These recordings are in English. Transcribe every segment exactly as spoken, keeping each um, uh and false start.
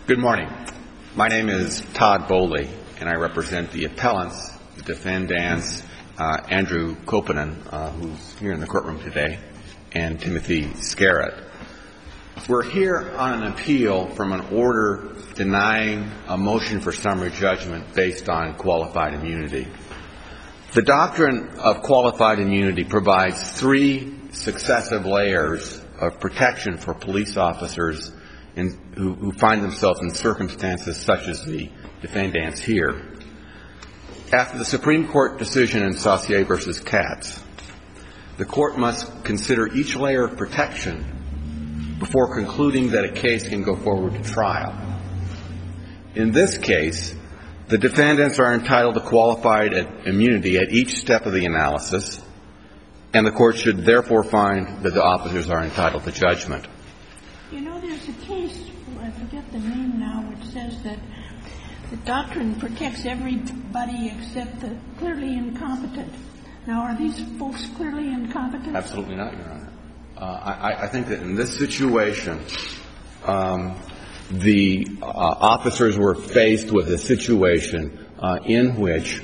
Good morning. My name is Todd Bowley, and I represent the appellants, the defendants, uh, Andrew Koponen, uh, who's here in the courtroom today, and Timothy Scarrett. We're here on an appeal from an order denying a motion for summary judgment based on qualified immunity. The doctrine of qualified immunity provides three successive layers of protection for police officers in, who, who find themselves in circumstances such as the defendants here. After the Supreme Court decision in Saucier v. Katz, the court must consider each layer of protection before concluding that a case can go forward to trial. In this case, the defendants are entitled to qualified immunity at each step of the analysis, and the court should therefore find that the officers are entitled to judgment. You know, there's a case, I forget the name now, which says that the doctrine protects everybody except the clearly incompetent. Now, are these folks clearly incompetent? Absolutely not, Your Honor. Uh, I, I think that in this situation, um, the uh, officers were faced with a situation uh, in which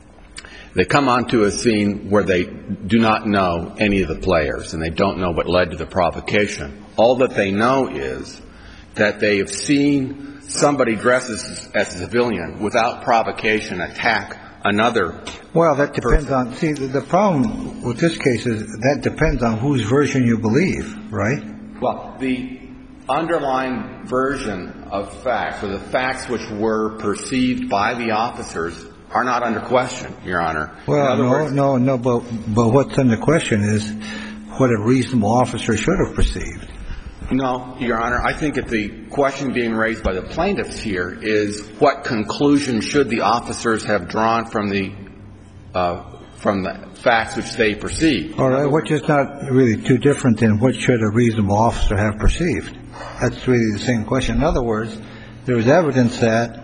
they come onto a scene where they do not know any of the players, and they don't know what led to the provocation. All that they know is that they have seen somebody dressed as, as a civilian without provocation attack another. Well, that depends person. on, see, the, the problem with this case is that depends on whose version you believe, right? Well, the underlying version of facts, or the facts which were perceived by the officers, are not under question, Your Honor. Well, no, words, no, no, but, but what's under question is what a reasonable officer should have perceived. No, Your Honor. I think that the question being raised by the plaintiffs here is what conclusion should the officers have drawn from the uh, from the facts which they perceived. All right, which is not really too different than what should a reasonable officer have perceived. That's really the same question. In other words, there was evidence that,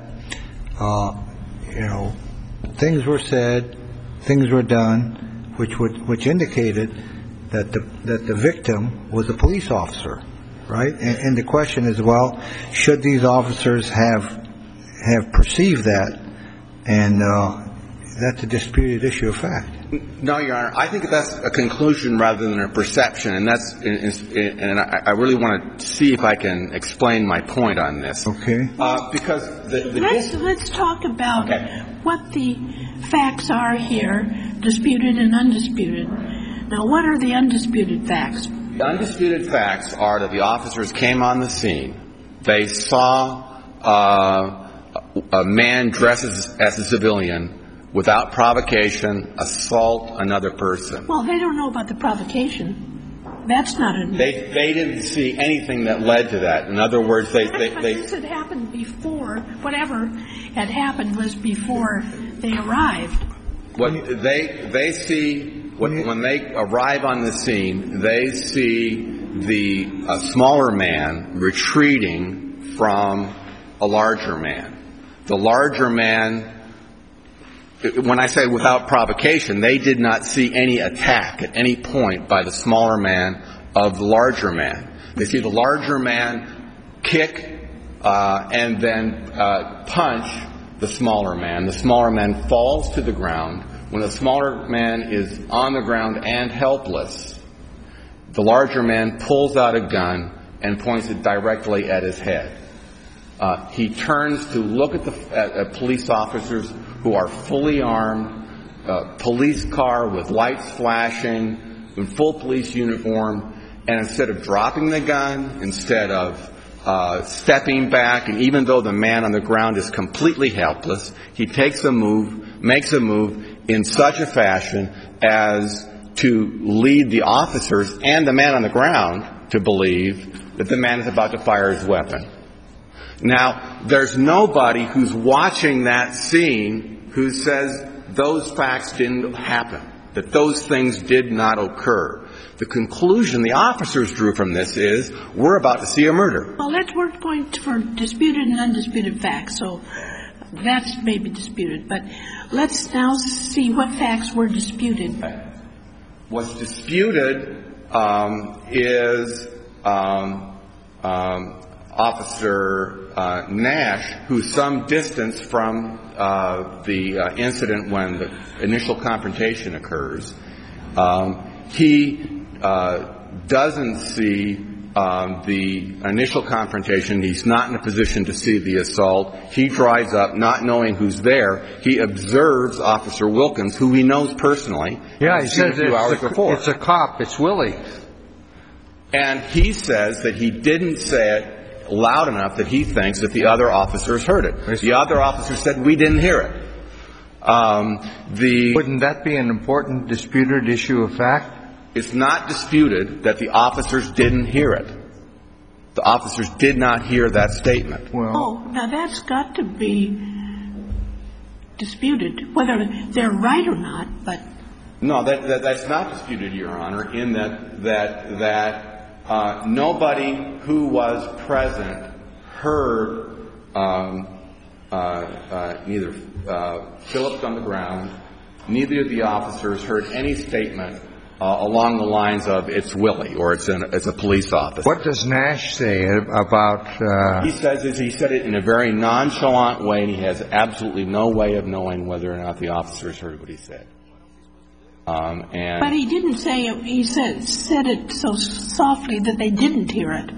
uh, you know, things were said, things were done, which would which indicated that the that the victim was a police officer. Right, and, and the question is, well, should these officers have have perceived that, and uh, that's a disputed issue of fact. No, Your Honor. I think that's a conclusion rather than a perception, and that's and I, I really want to see if I can explain my point on this. Okay. Uh, because the, the let's dis- let's talk about okay. what the facts are here, disputed and undisputed. Now, what are the undisputed facts? The undisputed facts are that the officers came on the scene. They saw uh, a man dressed as, as a civilian without provocation assault another person. Well, they don't know about the provocation. That's not a... They they didn't see anything that led to that. In other words, they... they, but they this had happened before. Whatever had happened was before they arrived. What they they see... When, when they arrive on the scene, they see the a smaller man retreating from a larger man. The larger man, when I say without provocation, they did not see any attack at any point by the smaller man of the larger man. They see the larger man kick uh, and then uh, punch the smaller man. The smaller man falls to the ground. When the smaller man is on the ground and helpless, the larger man pulls out a gun and points it directly at his head. Uh, he turns to look at the at, at police officers who are fully armed, uh, police car with lights flashing, in full police uniform, and instead of dropping the gun, instead of uh, stepping back, and even though the man on the ground is completely helpless, he takes a move, makes a move, in such a fashion as to lead the officers and the man on the ground to believe that the man is about to fire his weapon. Now, there's nobody who's watching that scene who says those facts didn't happen, that those things did not occur. The conclusion the officers drew from this is, we're about to see a murder. Well, let's work going for disputed and undisputed facts, so that's maybe disputed. But let's now see what facts were disputed. What's disputed um, is um, um, Officer uh, Nash, who's some distance from uh, the uh, incident when the initial confrontation occurs, um, he uh, doesn't see um, the initial confrontation. He's not in a position to see the assault. He drives up not knowing who's there. He observes Officer Wilkins, who he knows personally. Yeah, he says a few hours it's, a, before. it's a cop. It's Willie. And he says that he didn't say it loud enough that he thinks that the other officers heard it. The other officer said, we didn't hear it. Um, the Wouldn't that be an important disputed issue of fact? It's not disputed that the officers didn't hear it. The officers did not hear that statement. Well, Oh, now that's got to be disputed, whether they're right or not, but... No, that, that, that's not disputed, Your Honor, in that, that, that Uh, nobody who was present heard um, uh, uh, neither uh, Phillips on the ground, neither of the officers heard any statement uh, along the lines of it's Willie or it's, an, it's a police officer. what does Nash say about... Uh, He says is he said it in a very nonchalant way, and he has absolutely no way of knowing whether or not the officers heard what he said. Um, and But he didn't say it, he said, said it so softly that they didn't hear it.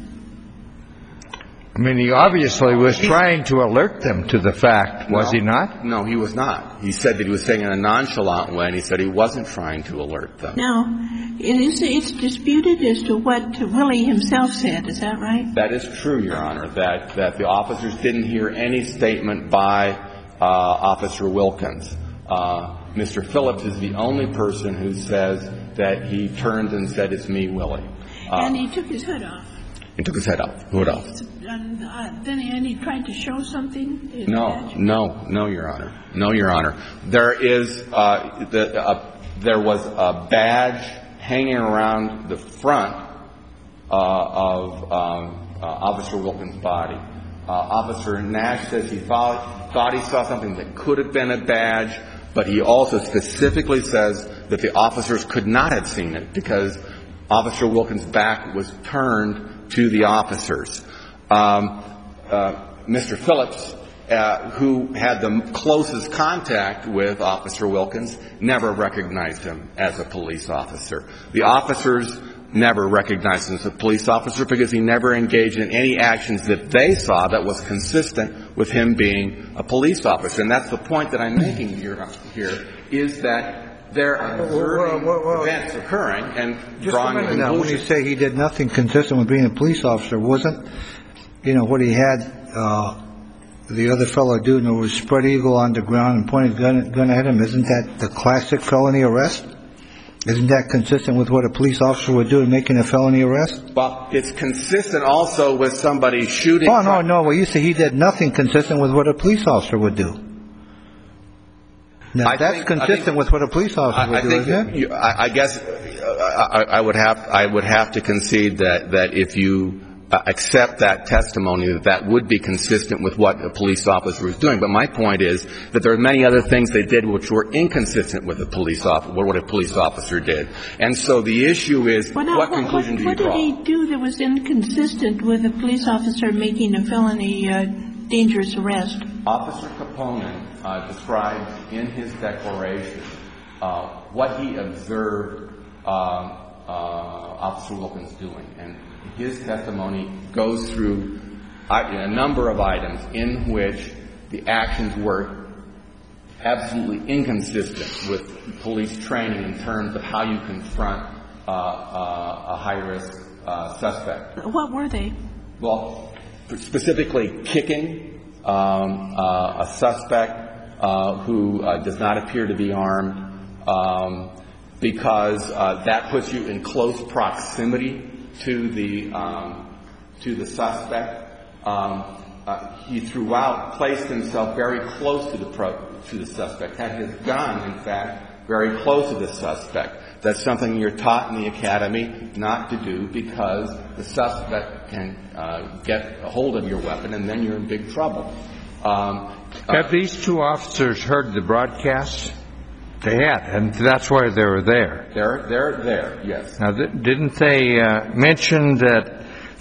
I mean, he obviously was trying to alert them to the fact, was no, he not? No, he was not. He said that he was saying it in a nonchalant way, and he said he wasn't trying to alert them. Now, it is, it's disputed as to what Willie himself said. Is that right? That is true, Your Honor, that, that the officers didn't hear any statement by uh, Officer Wilkins. Uh, Mister Phillips is the only person who says that he turned and said, it's me, Willie. Uh, and he took his hood off. He took his head off. Hood off. And uh, then he, and he tried to show something? His No, badge? no, no, Your Honor. No, Your Honor. There is, uh, the, uh, there was a badge hanging around the front uh, of um, uh, Officer Wilkins' body. Uh, Officer Nash says he thought, thought he saw something that could have been a badge, but he also specifically says that the officers could not have seen it because Officer Wilkins' back was turned to the officers. Um, uh, Mister Phillips, uh, who had the closest contact with Officer Wilkins, never recognized him as a police officer. The officers never recognized him as a police officer because he never engaged in any actions that they saw that was consistent with him being a police officer. And that's the point that I'm making here, here is that they're observing well, well, well, events occurring and Just drawing a a minute now. When you conclusion. say he did nothing consistent with being a police officer, wasn't, you know, what he had uh, the other fellow do, and it was spread eagle on the ground and pointed gun, gun at him? Isn't that the classic felony arrest? Isn't that consistent with what a police officer would do in making a felony arrest? Well, it's consistent also with somebody shooting. Oh, no, no. Well, you say he did nothing consistent with what a police officer would do. Now, I that's think, consistent think, with what a police officer I, would I do, think isn't it? You, I, I guess uh, I, I would have I would have to concede that that if you uh, accept that testimony, that that would be consistent with what a police officer was doing. But my point is that there are many other things they did which were inconsistent with a police officer, what a police officer did. And so the issue is, Well, now, what what, conclusion what, do you what draw? What did he do that was inconsistent with a police officer making a felony uh, dangerous arrest? Officer Capone uh, described in his declaration uh, what he observed uh, uh, Officer Wilkins doing. And his testimony goes through a number of items in which the actions were absolutely inconsistent with police training in terms of how you confront uh, uh, a high-risk uh, suspect. What were they? Well, specifically kicking um, uh, a suspect uh, who uh, does not appear to be armed, um, because uh, that puts you in close proximity to the um, to the suspect. Um, uh, he throughout placed himself very close to the pro- to the suspect, had his gun, in fact, very close to the suspect. That's something you're taught in the academy not to do because the suspect can uh, get a hold of your weapon and then you're in big trouble. Um, Have uh, these two officers heard the broadcast? They had, and that's why they were there. They're, they're there, yes. Now, th- didn't they uh, mention that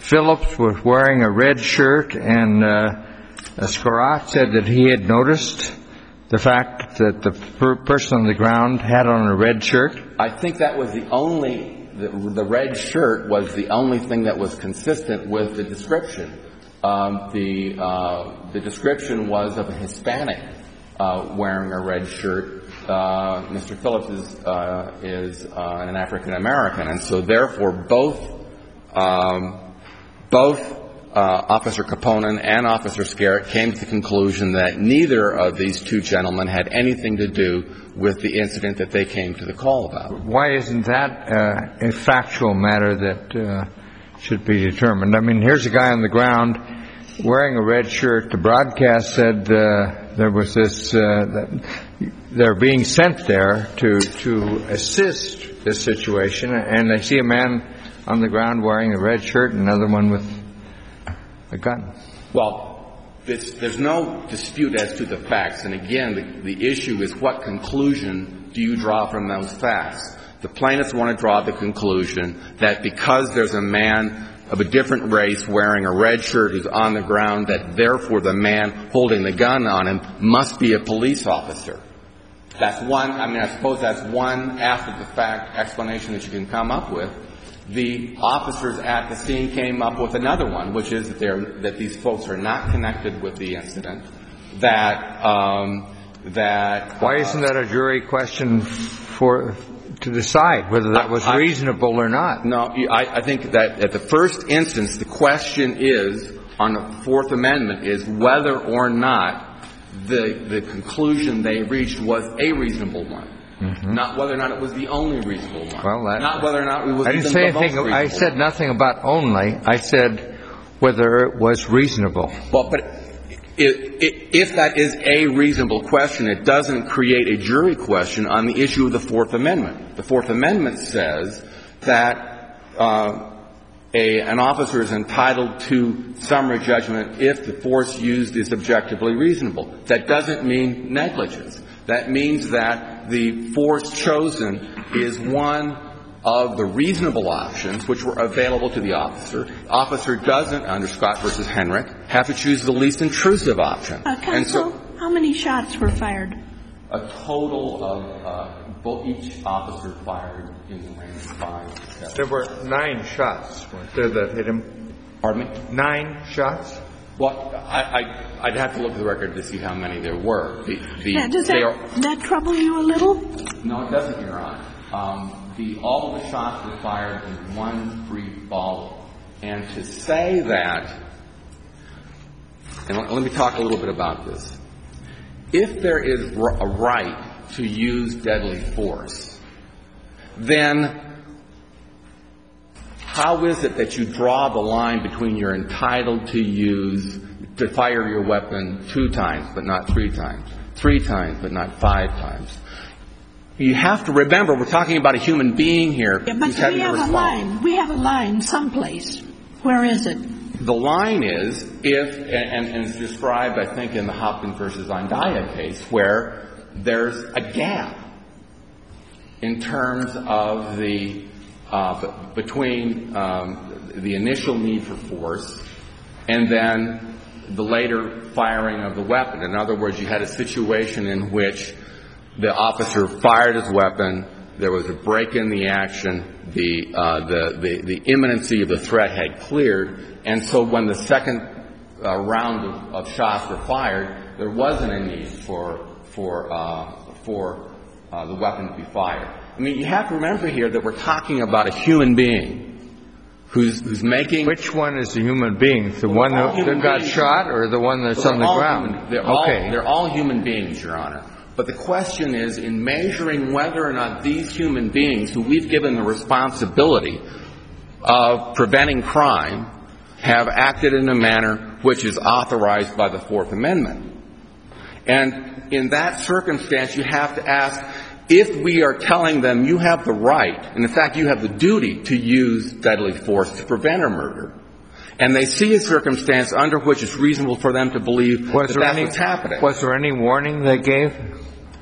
Phillips was wearing a red shirt, and uh, Scarratt said that he had noticed the fact that the per- person on the ground had on a red shirt? I think that was the only, the, the red shirt was the only thing that was consistent with the description. Um, the, uh, the description was of a Hispanic uh, wearing a red shirt. Uh, Mister Phillips is, uh, is uh, an African American, and so therefore both, um, both uh, Officer Kaponen and Officer Scarratt came to the conclusion that neither of these two gentlemen had anything to do with the incident that they came to the call about. Why isn't that uh, a factual matter that uh, should be determined? I mean, here's a guy on the ground wearing a red shirt. The broadcast said uh, there was this, uh, that they're being sent there to to assist this situation, and they see a man on the ground wearing a red shirt and another one with a gun. Well, it's, there's no dispute as to the facts. And again, the, the issue is what conclusion do you draw from those facts? The plaintiffs want to draw the conclusion that because there's a man of a different race wearing a red shirt who's on the ground, that therefore the man holding the gun on him must be a police officer. That's one, I mean, I suppose that's one after-the-fact explanation that you can come up with. The officers at the scene came up with another one, which is that, they're, that these folks are not connected with the incident, that, um, that... Why isn't that a jury question for to decide whether that was I, reasonable or not? No, I, I think that at the first instance, the question is, on the Fourth Amendment, is whether or not the, the conclusion they reached was a reasonable one. Mm-hmm. Not whether or not it was the only reasonable one. Well, that, not whether or not it was I didn't even say the anything. most I said nothing about only. I said whether it was reasonable. Well, but it, it, if that is a reasonable question, it doesn't create a jury question on the issue of the Fourth Amendment. The Fourth Amendment says that uh, a, an officer is entitled to summary judgment if the force used is objectively reasonable. That doesn't mean negligence. That means that the force chosen is one of the reasonable options which were available to the officer. The officer doesn't, under Scott versus Henrik, have to choose the least intrusive option. Uh, counsel, and so, how many shots were fired? A total of, uh, both, each officer fired in the range of five to seven. There were nine shots, weren't there, that hit him? Pardon me? Nine shots? Well, I, I, I'd have to look at the record to see how many there were. The, the, now, does that, are, that trouble you a little? No, it doesn't, Your Honor. Um, the, all of the shots were fired in one brief volley. And to say that, and let, let me talk a little bit about this. If there is a right to use deadly force, then how is it that you draw the line between you're entitled to use, to fire your weapon two times but not three times, three times but not five times? You have to remember we're talking about a human being here yeah, but who's having we have to respond. a line. We have a line someplace. Where is it? The line is if, and, and it's described, I think, in the Hopkins versus Andaya case, where there's a gap in terms of the Uh, between um, the initial need for force and then the later firing of the weapon. In other words, you had a situation in which the officer fired his weapon, there was a break in the action, the, uh, the, the, the imminency of the threat had cleared, and so when the second uh, round of, of shots were fired, there wasn't a need for, for, uh, for uh, the weapon to be fired. I mean, you have to remember here that we're talking about a human being who's, who's making... Which one is the human being? The one that got shot or the one that's on the ground? Human, they're, okay. all, they're all human beings, Your Honor. But the question is, in measuring whether or not these human beings, who we've given the responsibility of preventing crime, have acted in a manner which is authorized by the Fourth Amendment. And in that circumstance, you have to ask, if we are telling them you have the right, and in fact you have the duty to use deadly force to prevent a murder, and they see a circumstance under which it's reasonable for them to believe was that there that's any, what's happening. Was there any warning they gave?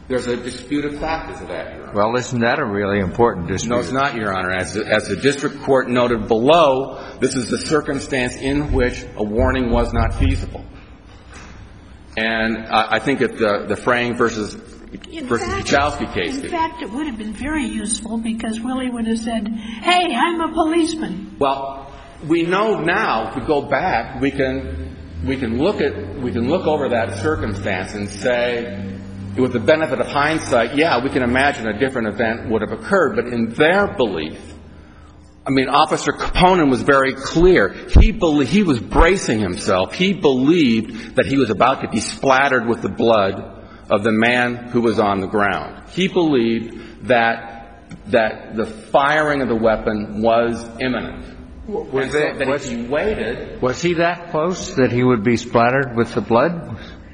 There's a dispute of fact as to that, Your Honor. Well, isn't that a really important dispute? No, it's not, Your Honor. As the, as the district court noted below, this is the circumstance in which a warning was not feasible. And uh, I think that the, the Fraying versus, versus Kuchowski case. In fact, it would have been very useful because Willie would have said, hey, I'm a policeman. Well, we know now, if we go back, we can, we can look at, we can look over that circumstance and say, with the benefit of hindsight, yeah, we can imagine a different event would have occurred. But in their belief, I mean, Officer Kaponen was very clear. He believed, he was bracing himself. He believed that he was about to be splattered with the blood of the man who was on the ground. He believed that that the firing of the weapon was imminent. Was, so it, that was if he waited, was he that close that he would be splattered with the blood?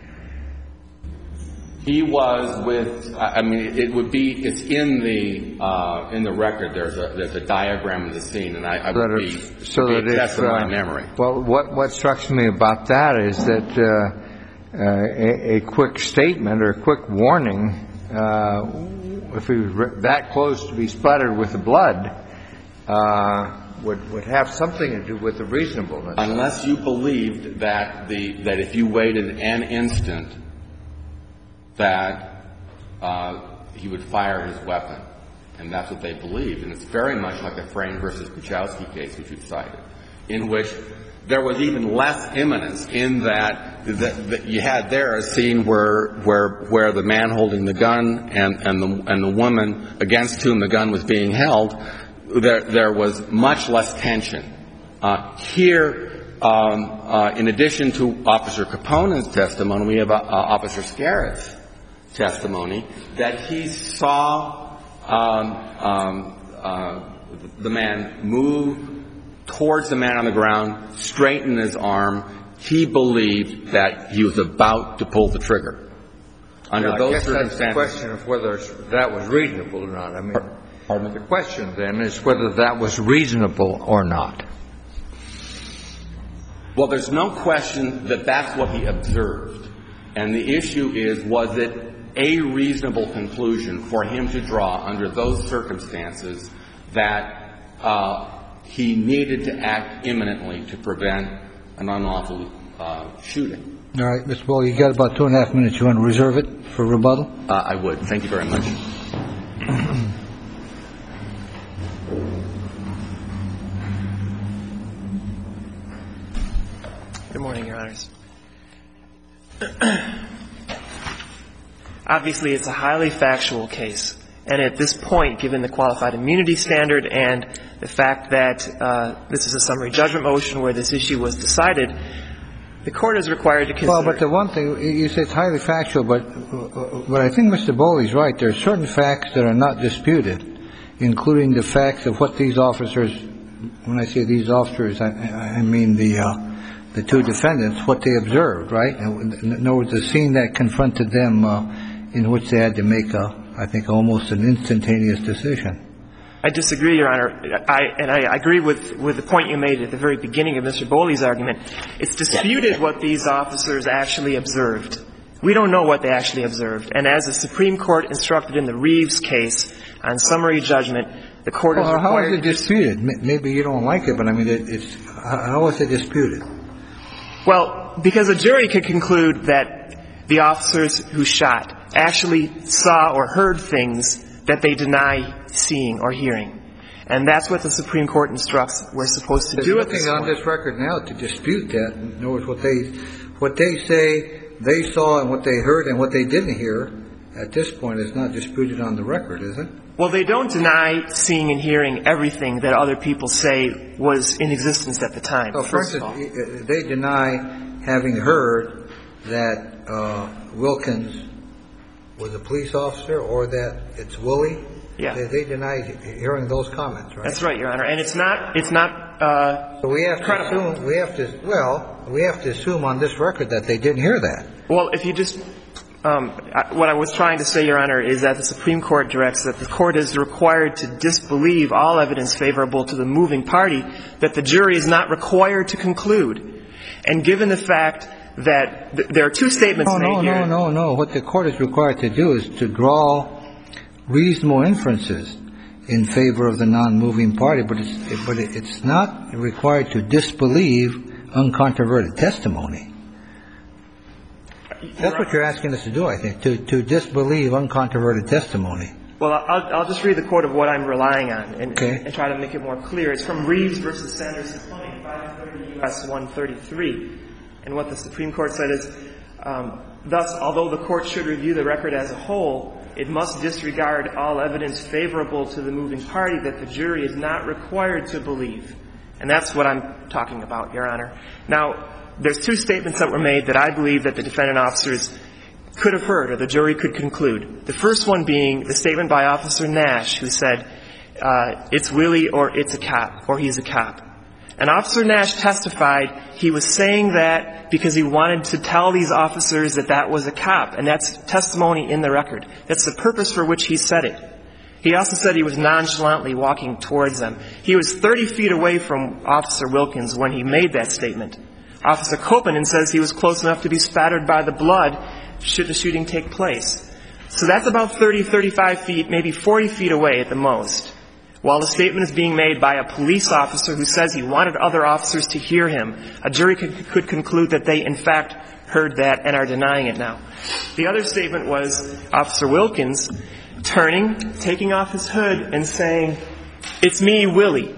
He was with. I mean, it would be. It's in the uh, in the record. There's a there's a diagram of the scene, and I, I would be so be that a test if, of my uh, memory. Well, what what strikes me about that is that uh, uh, a, a quick statement or a quick warning, uh, if he was re- that close to be splattered with the blood, uh, would would have something to do with the reasonableness. Unless you believed that the that if you waited an instant, that uh, he would fire his weapon. And that's what they believed. And it's very much like the Fraying versus Kuchowski case, which you cited, in which there was even less imminence in that, that, that you had there a scene where where where the man holding the gun and, and the and the woman against whom the gun was being held, there there was much less tension. Uh, here, um, uh, in addition to Officer Kaponen's testimony, we have uh, Officer Scarrett's testimony that he saw um, um, uh, the man move towards the man on the ground, straighten his arm. He believed that he was about to pull the trigger. Under yeah, those I guess circumstances, that's the question of whether that was reasonable or not. I mean, pardon me? The question then is whether that was reasonable or not. Well, there's no question that that's what he observed. And the issue is, was it a reasonable conclusion for him to draw under those circumstances that uh, he needed to act imminently to prevent an unlawful uh, shooting? All right, Mister Ball, you got about two and a half minutes. You want to reserve it for rebuttal? Uh, I would. Thank you very much. Good morning, Your Honors. Obviously, it's a highly factual case. And at this point, given the qualified immunity standard and the fact that uh, this is a summary judgment motion where this issue was decided, the Court is required to consider. Well, but the one thing, you say it's highly factual, but, but I think Mister Bowley's right. There are certain facts that are not disputed, including the facts of what these officers, when I say these officers, I, I mean the uh, the two defendants, what they observed, right? In other words, the scene that confronted them uh, in which they had to make a, I think, almost an instantaneous decision. I disagree, Your Honor. I, and I agree with, with the point you made at the very beginning of Mister Bowley's argument. It's disputed what these officers actually observed. We don't know what they actually observed. And as the Supreme Court instructed in the Reeves case on summary judgment, the Court well, is required how is it to disputed? Maybe you don't like it, but I mean, it, it's how is it disputed? Well, because a jury could conclude that the officers who shot actually saw or heard things that they deny seeing or hearing. And that's what the Supreme Court instructs we're supposed to There's do at this point. There's nothing on this record now to dispute that. In other words, what they, what they say they saw and what they heard and what they didn't hear at this point is not disputed on the record, is it? Well, they don't deny seeing and hearing everything that other people say was in existence at the time. So, for instance, they deny having heard that uh, Wilkins was a police officer or that it's Willie. Yeah. They, they deny hearing those comments, right? That's right, Your Honor. And it's not, it's not, uh, So we have credible. to assume, we have to, well, we have to assume on this record that they didn't hear that. Well, if you just, um, I, what I was trying to say, Your Honor, is that the Supreme Court directs that the Court is required to disbelieve all evidence favorable to the moving party, that the jury is not required to conclude. And given the fact that th- there are two statements no, made no, here. No, no, no, no. What the court is required to do is to draw reasonable inferences in favor of the non-moving party, but it's, but it's not required to disbelieve uncontroverted testimony. That's what you're asking us to do, I think, to, to disbelieve uncontroverted testimony. Well, I'll, I'll just read the quote of what I'm relying on and, okay. and try to make it more clear. It's from Reeves versus Sanderson Plumbing, five thirty U S one thirty-three. And what the Supreme Court said is, um, thus, although the court should review the record as a whole, it must disregard all evidence favorable to the moving party that the jury is not required to believe. And that's what I'm talking about, Your Honor. Now, there's two statements that were made that I believe that the defendant officers could have heard or the jury could conclude. The first one being the statement by Officer Nash, who said, uh, it's Willie or it's a cop, or he's a cop. And Officer Nash testified he was saying that because he wanted to tell these officers that that was a cop, and that's testimony in the record. That's the purpose for which he said it. He also said he was nonchalantly walking towards them. He was thirty feet away from Officer Wilkins when he made that statement. Officer Kopanen says he was close enough to be spattered by the blood should the shooting take place. So that's about thirty, thirty-five feet, maybe forty feet away at the most. While the statement is being made by a police officer who says he wanted other officers to hear him, a jury could, could conclude that they, in fact, heard that and are denying it now. The other statement was Officer Wilkins turning, taking off his hood, and saying, it's me, Willie.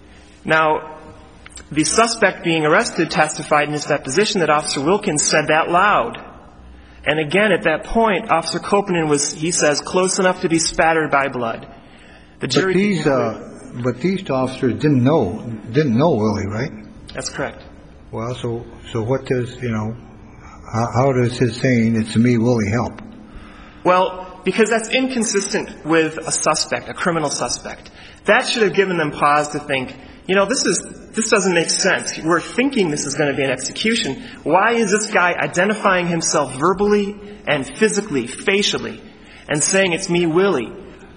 Now, the suspect being arrested testified in his deposition that Officer Wilkins said that loud. And again, at that point, Officer Kopanen was, he says, close enough to be spattered by blood. The jury. But these, uh, but these officers didn't know, didn't know Willie, right? That's correct. Well, so, so what does, you know, how, how does his saying, it's me, Willie, help? Well, because that's inconsistent with a suspect, a criminal suspect. That should have given them pause to think, you know, this is, this doesn't make sense. We're thinking this is going to be an execution. Why is this guy identifying himself verbally and physically, facially, and saying it's me, Willie?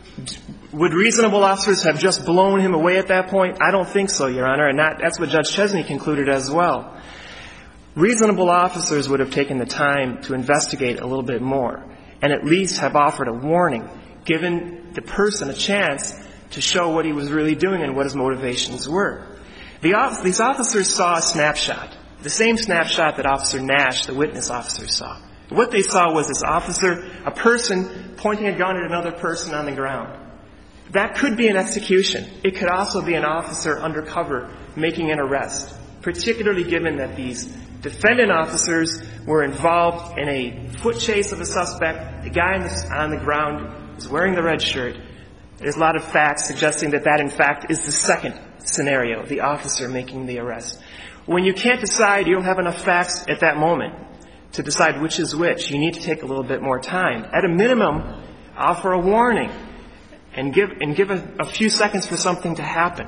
Would reasonable officers have just blown him away at that point? I don't think so, Your Honor, and that, that's what Judge Chesney concluded as well. Reasonable officers would have taken the time to investigate a little bit more and at least have offered a warning, given the person a chance to show what he was really doing and what his motivations were. The, these officers saw a snapshot, the same snapshot that Officer Nash, the witness officer, saw. What they saw was this officer, a person, pointing a gun at another person on the ground. That could be an execution. It could also be an officer undercover making an arrest, particularly given that these defendant officers were involved in a foot chase of a suspect. The guy on the, on the ground was wearing the red shirt. There's a lot of facts suggesting that that, in fact, is the second scenario, the officer making the arrest. When you can't decide, you don't have enough facts at that moment to decide which is which. You need to take a little bit more time. At a minimum, offer a warning. And give and give a, a few seconds for something to happen.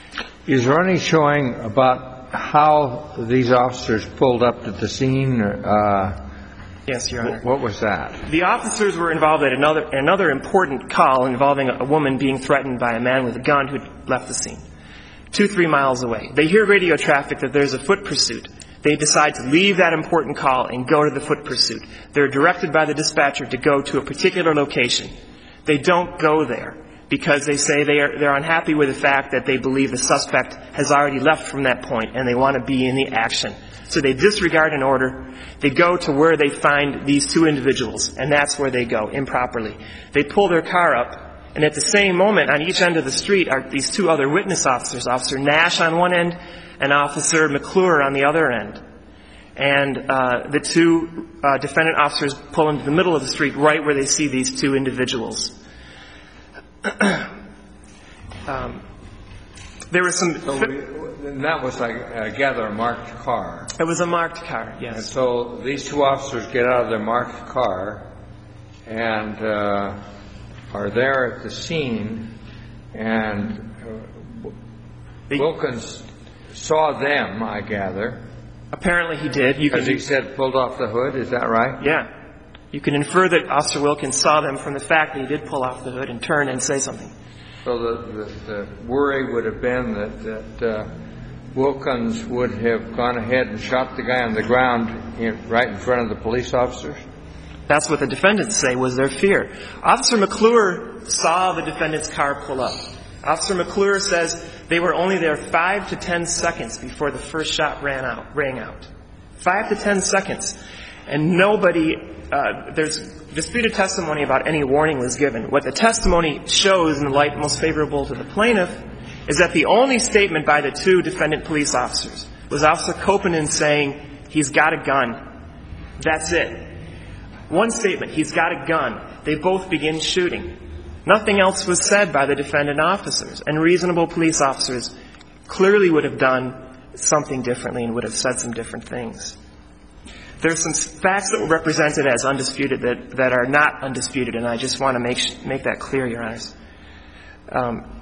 Is there any showing about how these officers pulled up to the scene? Uh, yes, Your Honor. What was that? The officers were involved at another another important call involving a, a woman being threatened by a man with a gun who had left the scene, two, three miles away. They hear radio traffic that there's a foot pursuit. They decide to leave that important call and go to the foot pursuit. They're directed by the dispatcher to go to a particular location. They don't go there because they say they are, they're unhappy with the fact that they believe the suspect has already left from that point and they want to be in the action. So they disregard an order. They go to where they find these two individuals, and that's where they go improperly. They pull their car up, and at the same moment, on each end of the street are these two other witness officers, Officer Nash on one end and Officer McClure on the other end. And uh, the two uh, defendant officers pull into the middle of the street right where they see these two individuals. um, there was some... So we, and that was, like, I gather, a marked car. It was a marked car, yes. And so these two officers get out of their marked car and uh, are there at the scene, and uh, Wilkins saw them, I gather. Apparently he did. You As he said, pulled off the hood, is that right? Yeah. You can infer that Officer Wilkins saw them from the fact that he did pull off the hood and turn and say something. So the, the, the worry would have been that, that uh, Wilkins would have gone ahead and shot the guy on the ground in, right in front of the police officers? That's what the defendants say was their fear. Officer McClure saw the defendant's car pull up. Officer McClure says they were only there five to ten seconds before the first shot ran out, rang out. Five to ten seconds. And nobody, uh, there's disputed testimony about any warning was given. What the testimony shows in the light most favorable to the plaintiff is that the only statement by the two defendant police officers was Officer Koponen saying, he's got a gun. That's it. One statement, he's got a gun. They both begin shooting. Nothing else was said by the defendant officers, and reasonable police officers clearly would have done something differently and would have said some different things. There's some facts that were represented as undisputed that, that are not undisputed, and I just want to make make that clear, Your Honors. Um,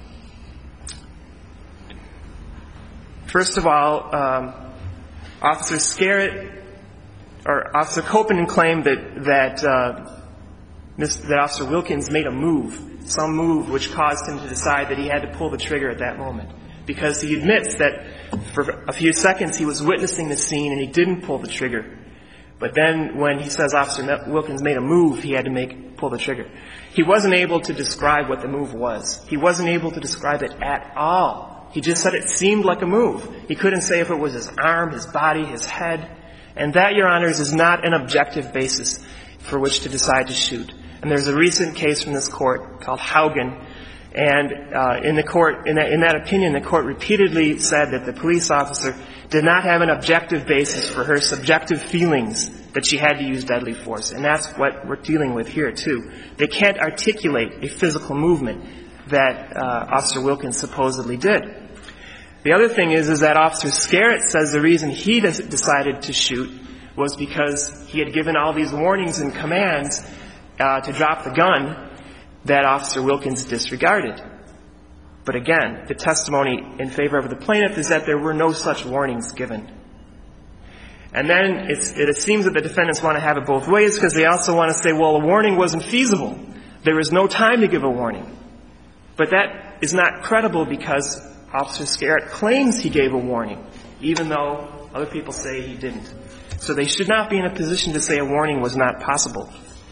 first of all, um, Officer Scarrett or Officer Koponen claimed that that uh, that Officer Wilkins made a move. Some move which caused him to decide that he had to pull the trigger at that moment. Because he admits that for a few seconds he was witnessing the scene and he didn't pull the trigger. But then when he says Officer Wilkins made a move, he had to make pull the trigger. He wasn't able to describe what the move was. He wasn't able to describe it at all. He just said it seemed like a move. He couldn't say if it was his arm, his body, his head. And that, Your Honors, is not an objective basis for which to decide to shoot. And there's a recent case from this court called Haugen, and uh, in the court, in that, in that opinion, the court repeatedly said that the police officer did not have an objective basis for her subjective feelings that she had to use deadly force, and that's what we're dealing with here too. They can't articulate a physical movement that uh, Officer Wilkins supposedly did. The other thing is, is that Officer Scarrett says the reason he des- decided to shoot was because he had given all these warnings and commands Uh, to drop the gun that Officer Wilkins disregarded. But again, the testimony in favor of the plaintiff is that there were no such warnings given. And then it's, it seems that the defendants want to have it both ways because they also want to say, well, a warning wasn't feasible. There was no time to give a warning. But that is not credible because Officer Scarrett claims he gave a warning, even though other people say he didn't. So they should not be in a position to say a warning was not possible.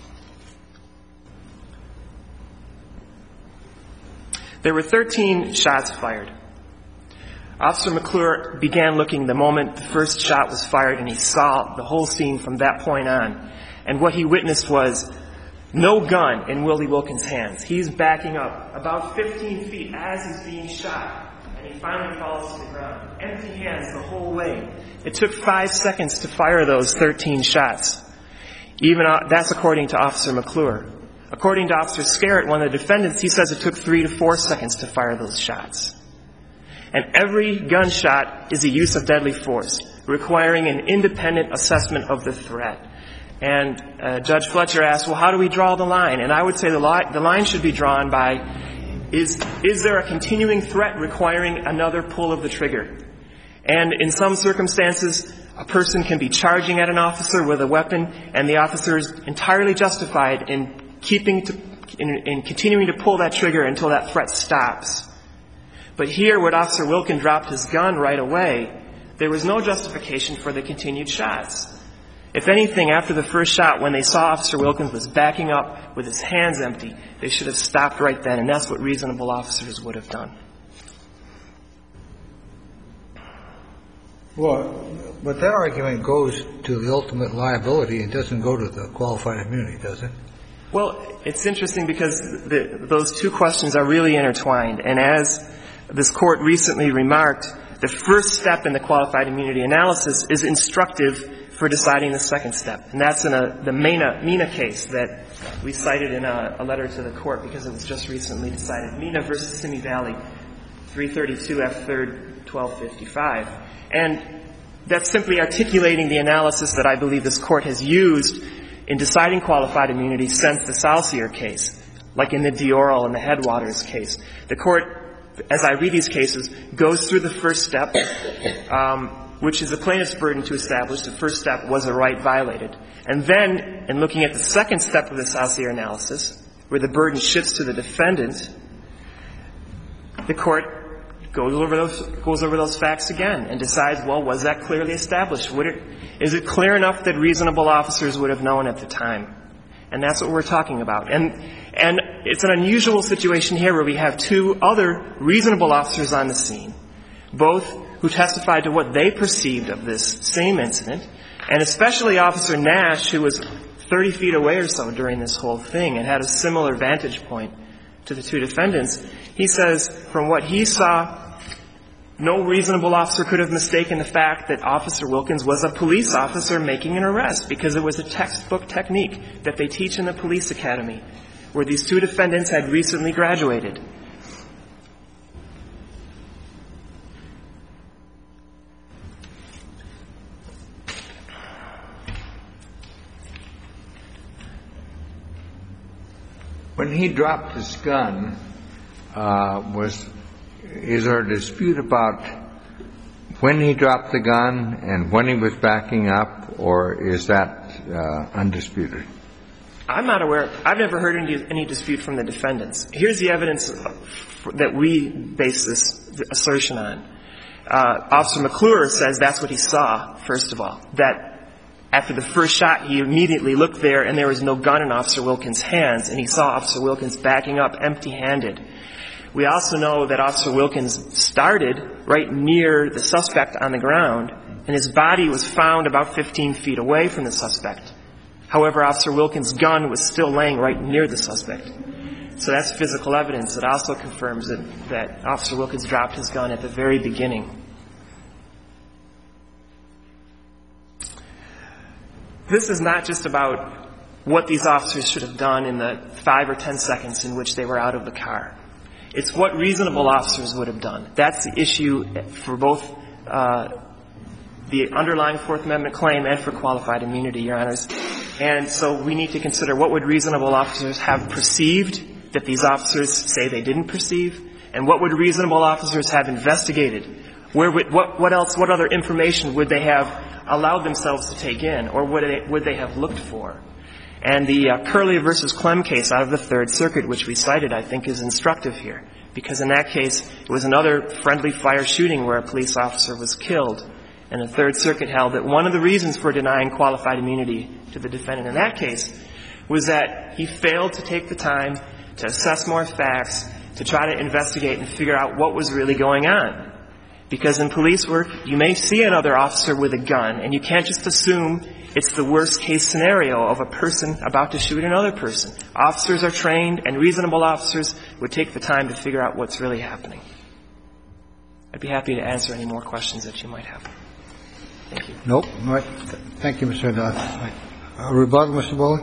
There were thirteen shots fired. Officer McClure began looking the moment the first shot was fired, and he saw the whole scene from that point on. And what he witnessed was no gun in Willie Wilkins' hands. He's backing up about fifteen feet as he's being shot, and he finally falls to the ground. Empty hands the whole way. It took five seconds to fire those thirteen shots. Even uh, that's according to Officer McClure. According to Officer Scarrett, one of the defendants, he says it took three to four seconds to fire those shots. And every gunshot is a use of deadly force, requiring an independent assessment of the threat. And uh, Judge Fletcher asked, well, how do we draw the line? And I would say the, li- the line should be drawn by, is, is there a continuing threat requiring another pull of the trigger? And in some circumstances, a person can be charging at an officer with a weapon, and the officer is entirely justified in keeping to, in, in continuing to pull that trigger until that threat stops. But here, when Officer Wilkins dropped his gun right away, there was no justification for the continued shots. If anything, after the first shot, when they saw Officer Wilkins was backing up with his hands empty, they should have stopped right then, and that's what reasonable officers would have done. Well, but that argument goes to the ultimate liability. It doesn't go to the qualified immunity, does it? Well, it's interesting because the, those two questions are really intertwined. And as this Court recently remarked, the first step in the qualified immunity analysis is instructive for deciding the second step. And that's in a, the Mena, Mena case that we cited in a, a letter to the Court because it was just recently decided. Mena versus Simi Valley, three thirty-two F third, twelve fifty-five. And that's simply articulating the analysis that I believe this Court has used in deciding qualified immunity since the Salsier case, like in the Dioral and the Headwaters case. The Court, as I read these cases, goes through the first step, um, which is the plaintiff's burden to establish the first step was a right violated. And then, in looking at the second step of the Salsier analysis, where the burden shifts to the defendant, the Court goes over those goes over those facts again and decides, well, was that clearly established? Would it, is it clear enough that reasonable officers would have known at the time? And that's what we're talking about. And and it's an unusual situation here where we have two other reasonable officers on the scene, both who testified to what they perceived of this same incident, and especially Officer Nash, who was thirty feet away or so during this whole thing and had a similar vantage point to the two defendants. He says from what he saw, no reasonable officer could have mistaken the fact that Officer Wilkins was a police officer making an arrest, because it was a textbook technique that they teach in the police academy, where these two defendants had recently graduated. When he dropped his gun, uh, was is there a dispute about when he dropped the gun and when he was backing up, or is that uh, undisputed? I'm not aware. I've never heard any, any dispute from the defendants. Here's the evidence that we base this assertion on. Uh, Officer McClure says that's what he saw, first of all, that after the first shot, he immediately looked there, and there was no gun in Officer Wilkins' hands, and he saw Officer Wilkins backing up empty-handed. We also know that Officer Wilkins started right near the suspect on the ground, and his body was found about fifteen feet away from the suspect. However, Officer Wilkins' gun was still laying right near the suspect. So that's physical evidence that also confirms that, that Officer Wilkins dropped his gun at the very beginning. This is not just about what these officers should have done in the five or ten seconds in which they were out of the car. It's what reasonable officers would have done. That's the issue for both uh, the underlying Fourth Amendment claim and for qualified immunity, Your Honors. And so we need to consider what would reasonable officers have perceived that these officers say they didn't perceive, and what would reasonable officers have investigated. Where would, what, what else, what other information would they have allowed themselves to take in, or would they, would they have looked for? And the uh, Curley versus Clem case out of the Third Circuit, which we cited, I think is instructive here, because in that case, it was another friendly fire shooting where a police officer was killed, and the Third Circuit held that one of the reasons for denying qualified immunity to the defendant in that case was that he failed to take the time to assess more facts, to try to investigate and figure out what was really going on. Because in police work, you may see another officer with a gun, and you can't just assume it's the worst-case scenario of a person about to shoot another person. Officers are trained, and reasonable officers would take the time to figure out what's really happening. I'd be happy to answer any more questions that you might have. Thank you. Nope. All right. Thank you, Mister Dodd. Right. Uh, rebuttal, Mister Bowley?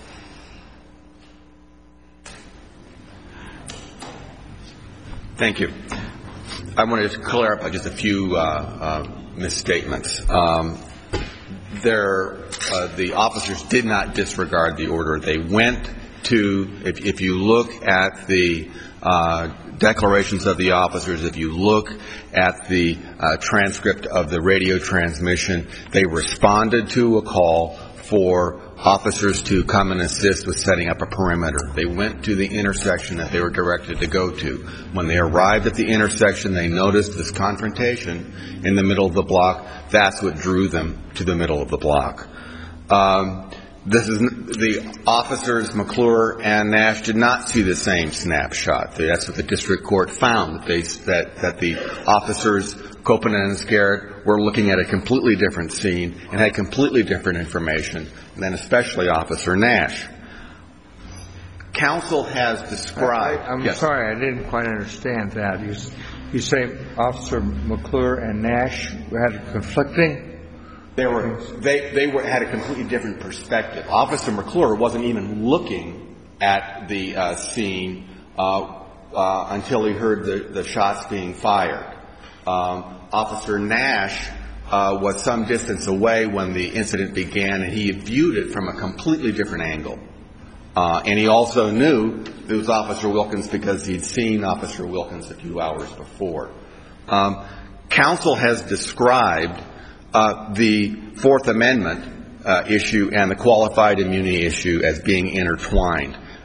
Thank you. I want to clarify just a few uh, uh, misstatements. Um, there, uh, the officers did not disregard the order. They went to, if, if you look at the uh, declarations of the officers, if you look at the uh, transcript of the radio transmission, they responded to a call for officers to come and assist with setting up a perimeter. They went to the intersection that they were directed to go to. When they arrived at the intersection, they noticed this confrontation in the middle of the block. That's what drew them to the middle of the block. Um, this is the officers, McClure and Nash, did not see the same snapshot. That's what the district court found. They, that, that the officers, Copeland and Scarrett, were looking at a completely different scene and had completely different information than especially Officer Nash. Counsel has described... I, I'm yes. sorry, I didn't quite understand that. You, you say Officer McClure and Nash had conflicting? They were they they were had a completely different perspective. Officer McClure wasn't even looking at the uh, scene uh, uh, until he heard the, the shots being fired. Um, Officer Nash uh, was some distance away when the incident began, and he viewed it from a completely different angle. Uh, and he also knew it was Officer Wilkins because he'd seen Officer Wilkins a few hours before. Um, counsel has described uh, the Fourth Amendment uh, issue and the qualified immunity issue as being intertwined.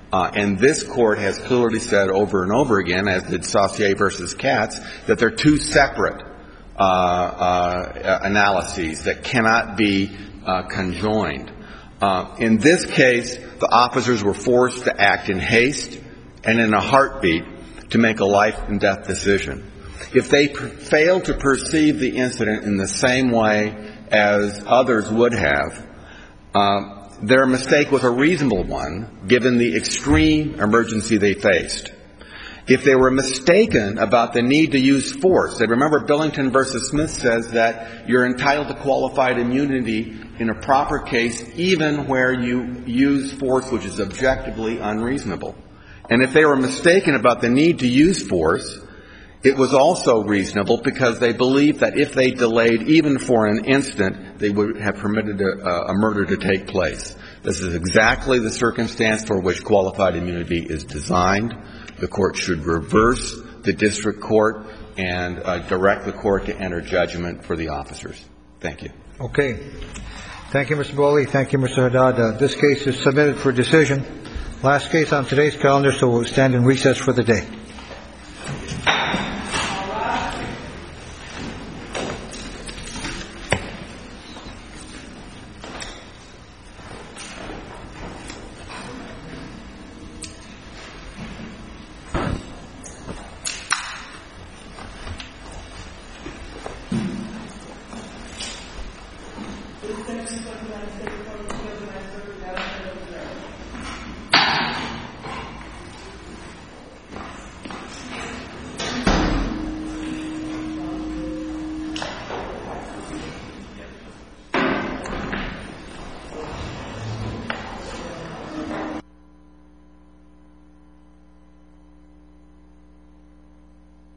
Uh, and this Court has clearly said over and over again, as did Saucier versus Katz, that they're two separate uh, uh, analyses that cannot be uh, conjoined. Uh, in this case, the officers were forced to act in haste and in a heartbeat to make a life and death decision. If they per- failed to perceive the incident in the same way as others would have, uh, their mistake was a reasonable one, given the extreme emergency they faced. If they were mistaken about the need to use force, and remember Billington versus Smith says that you're entitled to qualified immunity in a proper case even where you use force which is objectively unreasonable. And if they were mistaken about the need to use force, it was also reasonable because they believed that if they delayed even for an instant, they would have permitted a, a murder to take place. This is exactly the circumstance for which qualified immunity is designed. The Court should reverse the district court and uh, direct the court to enter judgment for the officers. Thank you. Okay. Thank you, Mister Boley. Thank you, Mister Haddad. Uh, this case is submitted for decision. Last case on today's calendar, so we'll stand in recess for the day.